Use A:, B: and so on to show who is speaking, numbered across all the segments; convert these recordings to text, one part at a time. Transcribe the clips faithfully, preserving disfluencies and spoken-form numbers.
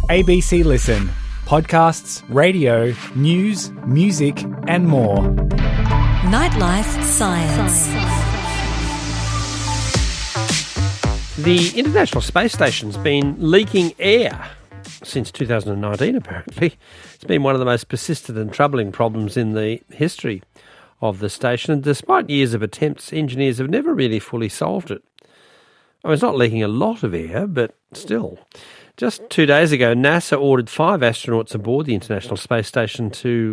A: A B C Listen. Podcasts, radio, news, music and more.
B: Nightlife Science.
C: The International Space Station's been leaking air since two thousand nineteen, apparently. It's been one of the most persistent and troubling problems in the history of the station, and despite years of attempts, engineers have never really fully solved it. I mean, it's not leaking a lot of air, but still. Just two days ago, NASA ordered five astronauts aboard the International Space Station to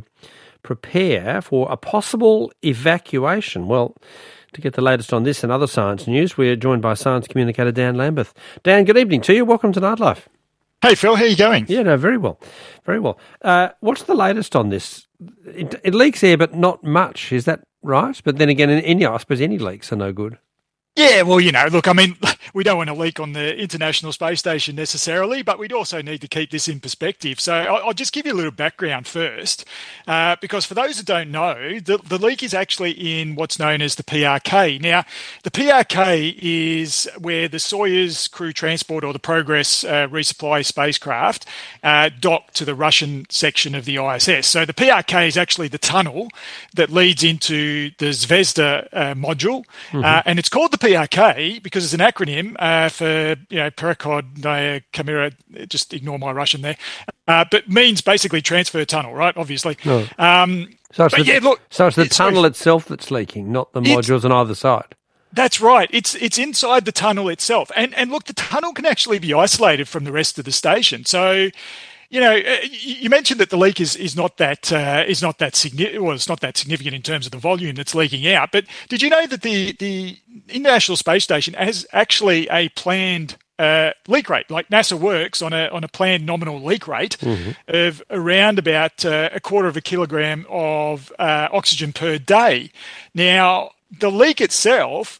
C: prepare for a possible evacuation. Well, to get the latest on this and other science news, we're joined by science communicator Dan Lambeth. Dan, good evening to you. Welcome to Nightlife.
D: Hey, Phil, how are you going?
C: Yeah, no, very well. Very well. Uh, what's the latest on this? It, it leaks air, but not much. Is that right? But then again, in, in, I suppose any leaks are no good.
D: Yeah, well, you know, look, I mean, we don't want to leak on the International Space Station necessarily, but we'd also need to keep this in perspective. So I'll, I'll just give you a little background first, uh, because for those that don't know, the, the leak is actually in what's known as the P R K. Now, the P R K is where the Soyuz crew transport or the Progress uh, resupply spacecraft uh, docked to the Russian section of the I S S. So the P R K is actually the tunnel that leads into the Zvezda uh, module, mm-hmm. uh, and it's called the P R K because it's an acronym uh, for, you know, Perechodная камера, just ignore my Russian there, uh, but means basically transfer tunnel, right? Obviously.
C: No.
D: Um,
C: so it's, the,
D: yeah, look,
C: so it's the
D: it's,
C: tunnel itself that's leaking, not the modules on either side.
D: That's right. It's it's inside the tunnel itself. And, and look, the tunnel can actually be isolated from the rest of the station. So, you know, you mentioned that the leak is, is not that uh, is not that significant. Well, it's not that significant in terms of the volume that's leaking out. But did you know that the the International Space Station has actually a planned uh, leak rate? Like NASA works on a on a planned nominal leak rate mm-hmm. of around about uh, a quarter of a kilogram of uh, oxygen per day. Now, the leak itself,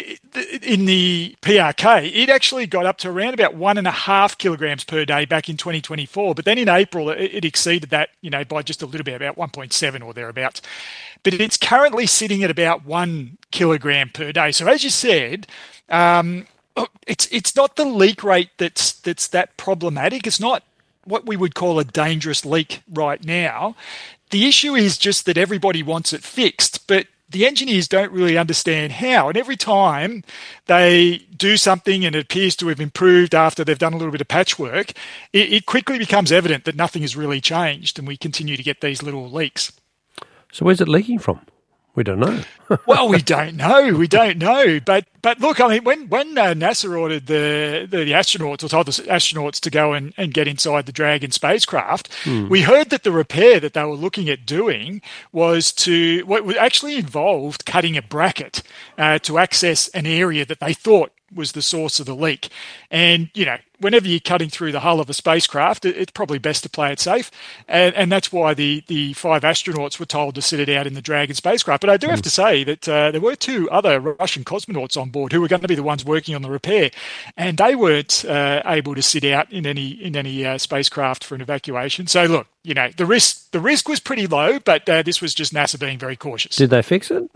D: in the P R K, it actually got up to around about one and a half kilograms per day back in twenty twenty-four. But then in April, it exceeded that, you know, by just a little bit, about one point seven or thereabouts. But it's currently sitting at about one kilogram per day. So as you said, um, it's it's not the leak rate that's that's that problematic. It's not what we would call a dangerous leak right now. The issue is just that everybody wants it fixed, but the engineers don't really understand how. And every time they do something and it appears to have improved after they've done a little bit of patchwork, it, it quickly becomes evident that nothing has really changed and we continue to get these little leaks.
C: So where's it leaking from? We don't know.
D: Well, we don't know. We don't know. But but look, I mean, when when uh, NASA ordered the, the the astronauts or told the astronauts to go and, and get inside the Dragon spacecraft, hmm. we heard that the repair that they were looking at doing was to what well, actually involved cutting a bracket uh, to access an area that they thought was the source of the leak. And, you know, whenever you're cutting through the hull of a spacecraft, it, it's probably best to play it safe. And, and that's why the, the five astronauts were told to sit it out in the Dragon spacecraft. But I do have to say that uh, there were two other Russian cosmonauts on board who were going to be the ones working on the repair. And they weren't uh, able to sit out in any in any uh, spacecraft for an evacuation. So, look, you know, the risk, the risk was pretty low, but uh, this was just NASA being very cautious.
C: Did they fix it?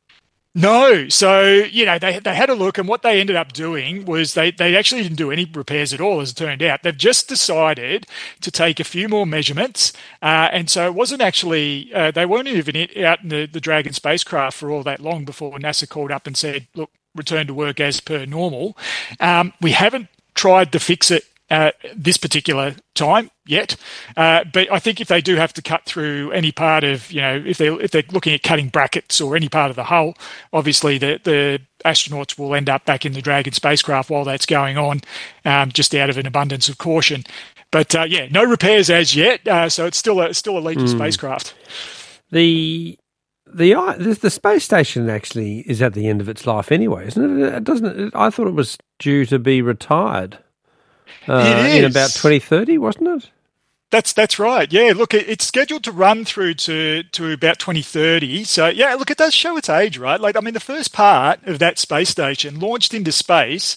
D: No. So, you know, they they had a look, and what they ended up doing was they, they actually didn't do any repairs at all, as it turned out. They've just decided to take a few more measurements. Uh, and so it wasn't actually, uh, they weren't even out in the, the Dragon spacecraft for all that long before NASA called up and said, look, return to work as per normal. Um, we haven't tried to fix it Uh, this particular time yet, uh, but I think if they do have to cut through any part of, you know, if they if they're looking at cutting brackets or any part of the hull, obviously the the astronauts will end up back in the Dragon spacecraft while that's going on, um, just out of an abundance of caution. But uh, yeah, no repairs as yet, uh, so it's still a still a lethal mm. spacecraft.
C: The The, the the space station actually is at the end of its life anyway, isn't it? It doesn't. It, I thought it was due to be retired. Uh,
D: it is.
C: In about twenty thirty, wasn't it?
D: That's that's right. Yeah, look, it, it's scheduled to run through to, to about twenty thirty. So, yeah, look, it does show its age, right? Like, I mean, the first part of that space station launched into space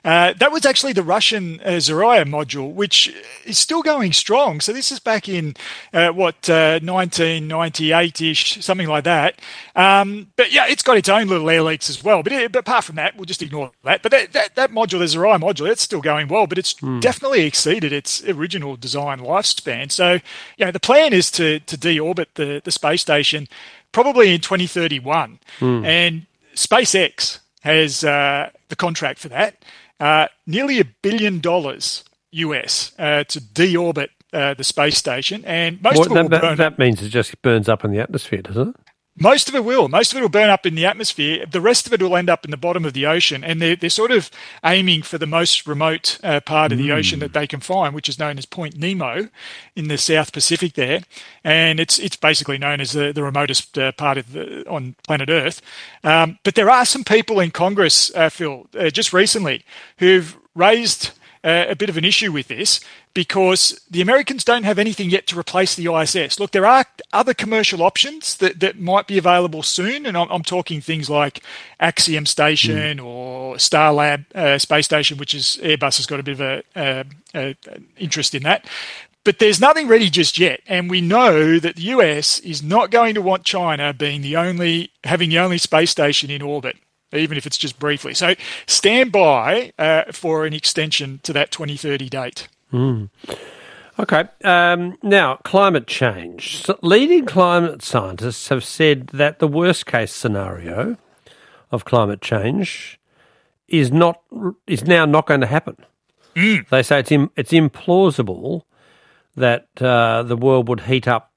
D: Uh, that was actually the Russian uh, Zarya module, which is still going strong. So this is back in, uh, what, uh, nineteen ninety-eight-ish, something like that. Um, but yeah, it's got its own little air leaks as well. But, it, but apart from that, we'll just ignore that. But that, that, that module, the Zarya module, it's still going well, but it's mm. definitely exceeded its original design lifespan. So, you know, the plan is to, to deorbit the, the space station probably in twenty thirty-one. Mm. And SpaceX has uh, the contract for that. Uh, nearly a billion dollars U S uh, to deorbit uh, the space station, and most
C: well,
D: of it
C: that,
D: will
C: that,
D: burn.
C: That means it just burns up in the atmosphere, doesn't it?
D: Most of it will. Most of it will burn up in the atmosphere. The rest of it will end up in the bottom of the ocean, and they're, they're sort of aiming for the most remote uh, part of the mm. ocean that they can find, which is known as Point Nemo in the South Pacific there. And it's it's basically known as the, the remotest uh, part of the, on planet Earth. Um, but there are some people in Congress, uh, Phil, uh, just recently, who've raised uh, a bit of an issue with this, because the Americans don't have anything yet to replace the I S S. Look, there are other commercial options that, that might be available soon, and I'm, I'm talking things like Axiom Station mm. or Starlab uh, Space Station, which is Airbus has got a bit of a, uh, a interest in that. But there's nothing ready just yet, and we know that the U S is not going to want China being the only having the only space station in orbit, even if it's just briefly. So stand by uh, for an extension to that twenty thirty date.
C: Mm. Okay. Um, now, climate change. So leading climate scientists have said that the worst-case scenario of climate change is not is now not going to happen.
D: Mm.
C: They say it's im- it's implausible that uh, the world would heat up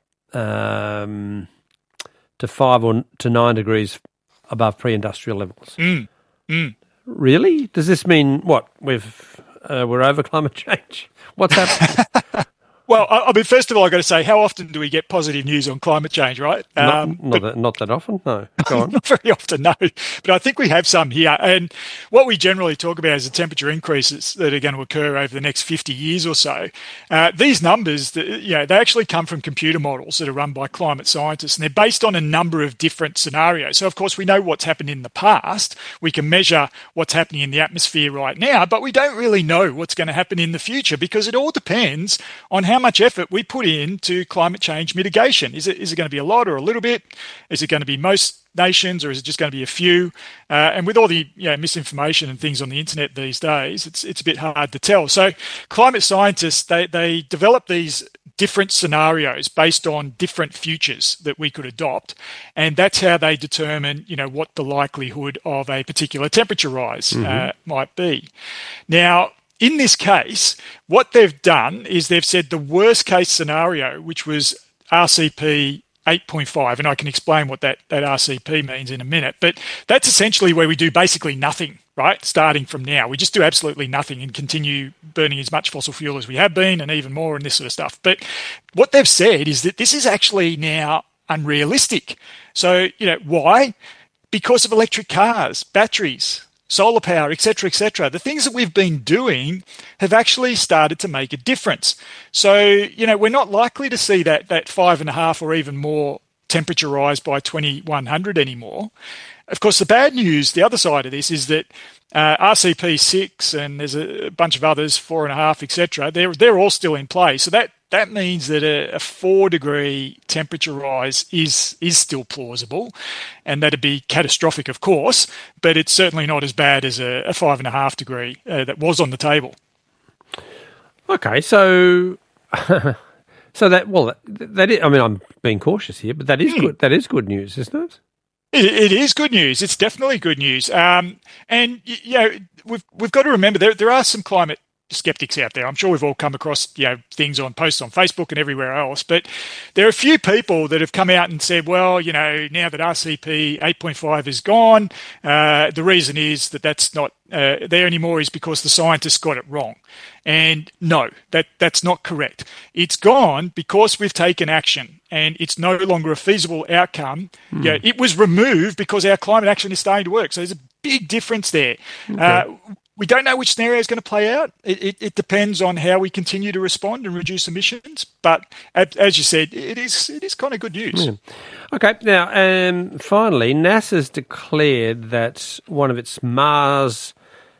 C: um, to five or to nine degrees above pre-industrial levels.
D: Mm. Mm.
C: Really? Does this mean what? We've uh, we're over climate change? What's happening?
D: Well, I mean, first of all, I've got to say, how often do we get positive news on climate change, right?
C: Not,
D: Um,
C: not,
D: but,
C: that, not that often, no. Go on.
D: Not very often, no. But I think we have some here. And what we generally talk about is the temperature increases that are going to occur over the next fifty years or so. Uh, these numbers, you know, they actually come from computer models that are run by climate scientists, and they're based on a number of different scenarios. So, of course, we know what's happened in the past. We can measure what's happening in the atmosphere right now, but we don't really know what's going to happen in the future, because it all depends on how much effort we put into climate change mitigation. Is it is it going to be a lot or a little bit? Is it going to be most nations, or is it just going to be a few? Uh, and with all the you know, misinformation and things on the internet these days, it's it's a bit hard to tell. So climate scientists, they, they develop these different scenarios based on different futures that we could adopt, and that's how they determine you know what the likelihood of a particular temperature rise mm-hmm. uh, might be. Now, in this case, what they've done is they've said the worst case scenario, which was R C P eight point five, and I can explain what that, that R C P means in a minute, but that's essentially where we do basically nothing, right? Starting from now. We just do absolutely nothing and continue burning as much fossil fuel as we have been, and even more and this sort of stuff. But what they've said is that this is actually now unrealistic. So, you know, why? Because of electric cars, batteries, solar power, et cetera, et cetera. The things that we've been doing have actually started to make a difference. So, you know, we're not likely to see that that five and a half or even more temperature rise by twenty-one hundred anymore. Of course, the bad news, the other side of this, is that uh, R C P six and there's a bunch of others, four and a half, et cetera, they're, they're all still in play. So that That means that a, a four degree temperature rise is is still plausible, and that'd be catastrophic, of course, but it's certainly not as bad as a, a five and a half degree uh, that was on the table.
C: Okay, so so that well that, that is, I mean, I'm being cautious here, but that is hmm. good. That is good news, isn't it?
D: It, it is good news. It's definitely good news. Um, and you know, we've we've got to remember there there are some climate skeptics out there. I'm sure we've all come across you know things on posts on Facebook and everywhere else, but there are a few people that have come out and said, well, you know, now that R C P eight point five is gone, uh, the reason is that that's not uh, there anymore is because the scientists got it wrong. And no, that that's not correct. It's gone because we've taken action, and it's no longer a feasible outcome. Mm. You know, it was removed because our climate action is starting to work. So there's a big difference there. Okay. Uh, We don't know which scenario is going to play out. It, it, it depends on how we continue to respond and reduce emissions. But as you said, it is it is kind of good news.
C: Yeah. Okay. Now, um, finally, NASA's declared that one of its Mars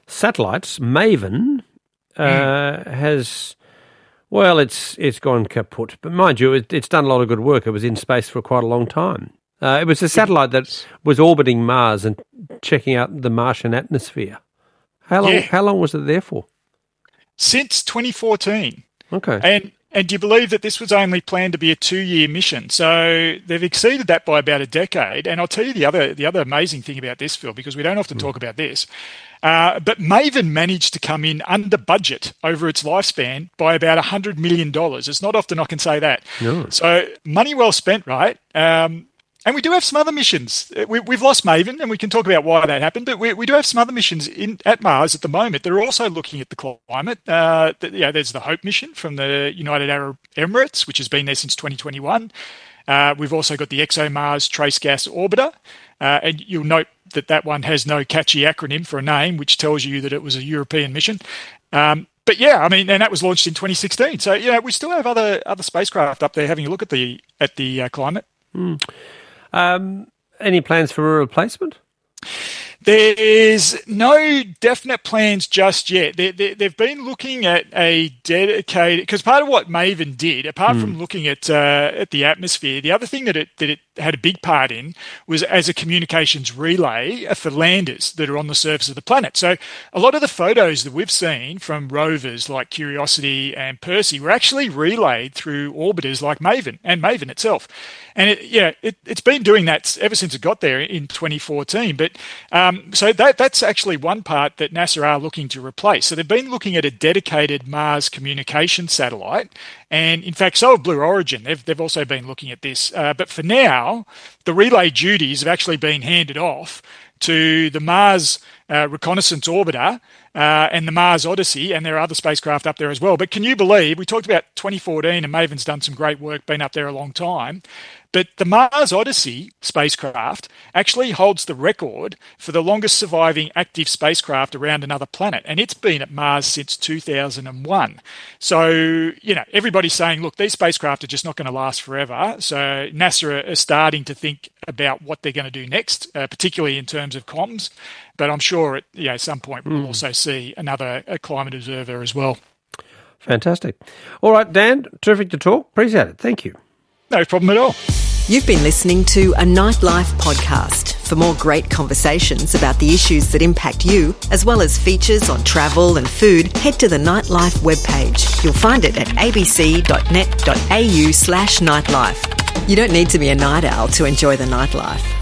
C: satellites, Maven, uh, mm. has, well, it's it's gone kaput. But mind you, it, it's done a lot of good work. It was in space for quite a long time. Uh, it was a satellite that was orbiting Mars and checking out the Martian atmosphere. How long? Yeah. How long was it there for?
D: Since twenty fourteen.
C: Okay.
D: And and do you believe that this was only planned to be a two-year mission? So they've exceeded that by about a decade. And I'll tell you the other the other amazing thing about this, Phil, because we don't often mm. talk about this. Uh, but Maven managed to come in under budget over its lifespan by about one hundred million dollars. It's not often I can say that.
C: No.
D: So money well spent, right? Um, And we do have some other missions. We, we've lost Maven, and we can talk about why that happened, but we, we do have some other missions in at Mars at the moment. They're also looking at the climate. Uh, the, yeah, there's the HOPE mission from the United Arab Emirates, which has been there since twenty twenty-one. Uh, we've also got the ExoMars Trace Gas Orbiter, uh, and you'll note that that one has no catchy acronym for a name, which tells you that it was a European mission. Um, But yeah, I mean, and that was launched in twenty sixteen. So, you know, we still have other other spacecraft up there having a look at the at the uh, climate.
C: Mm. Um, any plans for a replacement?
D: There's no definite plans just yet. They, they, they've been looking at a dedicated, because part of what Maven did, apart mm. from looking at uh, at the atmosphere, the other thing that it that it had a big part in was as a communications relay for landers that are on the surface of the planet. So a lot of the photos that we've seen from rovers like Curiosity and Percy were actually relayed through orbiters like Maven and Maven itself. And it, yeah, it, it's been doing that ever since it got there in twenty fourteen. But um, so that that's actually one part that NASA are looking to replace. So they've been looking at a dedicated Mars communication satellite. And in fact, so have Blue Origin. They've, they've also been looking at this. Uh, but for now, the relay duties have actually been handed off to the Mars uh, Reconnaissance Orbiter uh, and the Mars Odyssey, and there are other spacecraft up there as well. But can you believe, we talked about twenty fourteen, and Maven's done some great work, been up there a long time, but the Mars Odyssey spacecraft actually holds the record for the longest surviving active spacecraft around another planet, and it's been at Mars since two thousand one. So, you know, everybody's saying, look, these spacecraft are just not going to last forever. So NASA are starting to think about what they're going to do next, uh, particularly in terms of comms. But I'm sure at you know, some point we'll mm. also see another a climate observer as well.
C: Fantastic. All right, Dan, terrific to talk. Appreciate it. Thank you.
D: No problem at all.
B: You've been listening to a Nightlife podcast. For more great conversations about the issues that impact you, as well as features on travel and food, head to the Nightlife webpage. You'll find it at abc.net.au slash nightlife. You don't need to be a night owl to enjoy the nightlife.